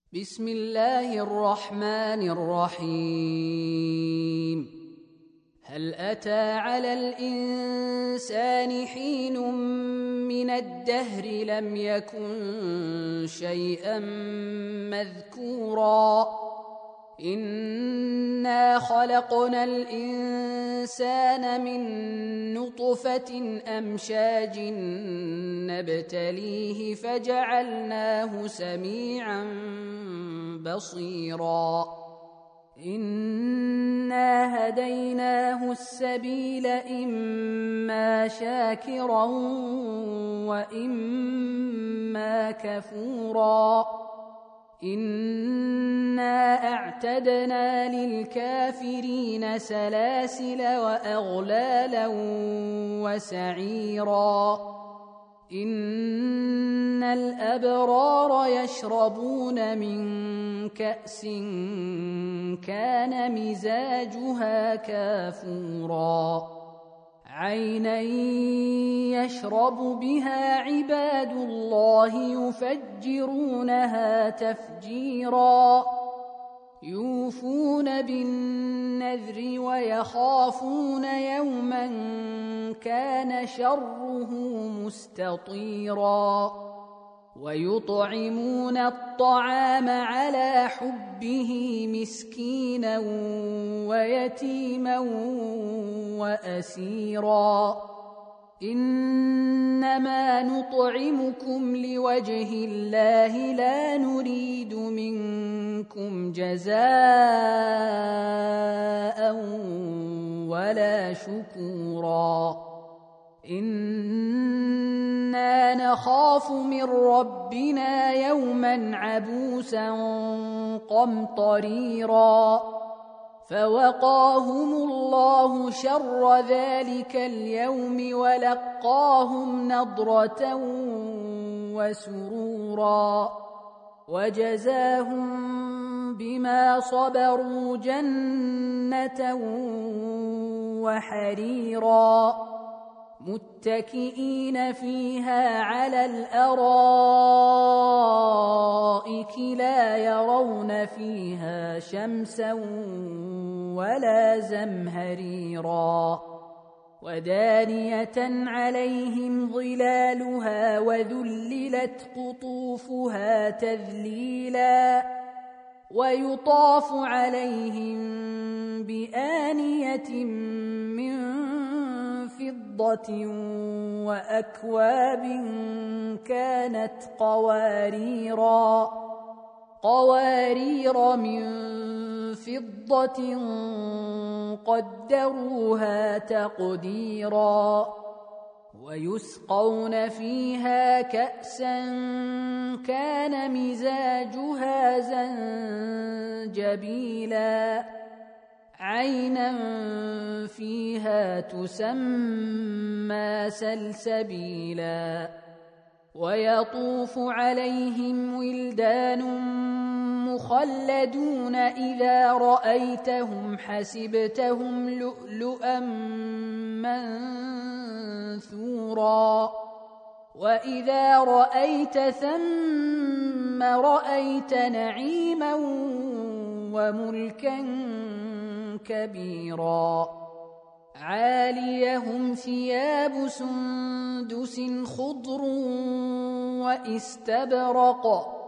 بسم الله الرحمن الرحيم. هل أتى على الإنسان حين من الدهر لم يكن شيئا مذكورا إنا خلقنا الإنسان من نطفة أمشاج نبتليه فجعلناه سميعا بصيرا إنا هديناه السبيل إما شاكرا وإما كفورا إنا أعتدنا للكافرين سلاسل وأغلالا وسعيرا إن الأبرار يشربون من كأس كان مزاجها كافورا عينا يشرب بها عباد الله يفجرونها تفجيرا يوفون بالنذر ويخافون يوما كان شره مستطيرا ويطعمون الطعام على حبه مسكينا ويتيما وأسيرا إنما نطعمكم لوجه الله لا نريد منكم جزاء ولا شكورا إنا نخاف من ربنا يوما عبوسا قمطريرا فوقاهم الله شر ذلك اليوم ولقاهم نضرة وسرورا وجزاهم بما صبروا جنة وحريرا متكئين فيها على الأرائك لا يرون فيها شمسا ولا زمهريرا ودانية عليهم ظلالها وذللت قطوفها تذليلا ويطاف عليهم بآنية من فضة وأكواب كانت قوارير من فضة قدروها تقديرا ويسقون فيها كأسا كان مزاجها زنجبيلا عينا فيها تسمى سلسبيلا ويطوف عليهم ولدان مخلدون إذا رأيتهم حسبتهم لؤلؤا منثورا وإذا رأيت ثم رأيت نعيما وملكا كبيرا عاليهم ثياب سندس خضر واستبرق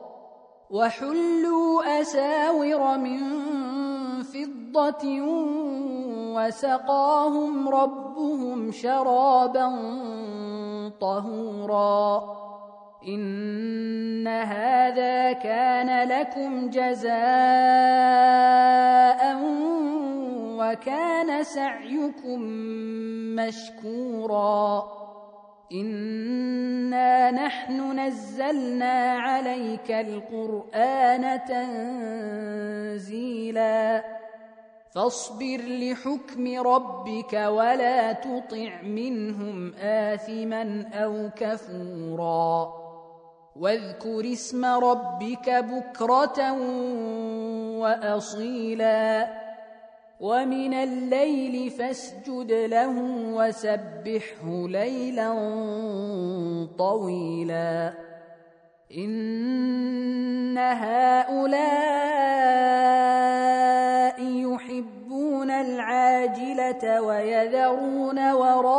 وحلوا أساور من فضة وسقاهم ربهم شرابا طهورا إن هذا كان لكم جزاء وكان سعيكم مشكورا إنا نحن نزلنا عليك القرآن تنزيلا فاصبر لحكم ربك ولا تطع منهم آثما أو كفورا واذكر اسم ربك بكرة وأصيلا ومن الليل فاسجد له وسبحه ليلا طويلا إن هؤلاء يحبون العاجلة ويذرون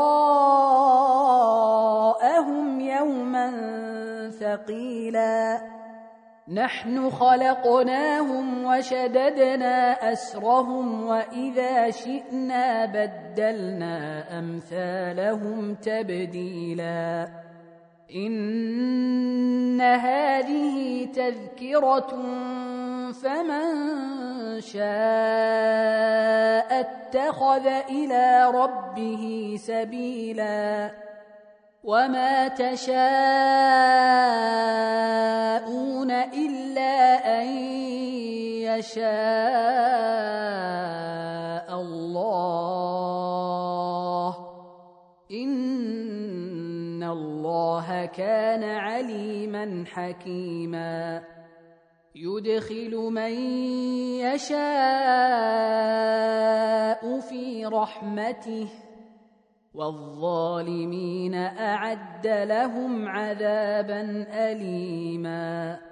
وراءهم يوما ثقيلا نحن خلقناهم وشددنا أسرهم وإذا شئنا بدلنا أمثالهم تبديلا إن هذه تذكرة فمن شاء اتخذ إلى ربه سبيلا وما تشاءون إلا أن يشاء الله إن الله كان عليما حكيما يدخل من يشاء في رحمته والظالمين أعد لهم عذابا أليما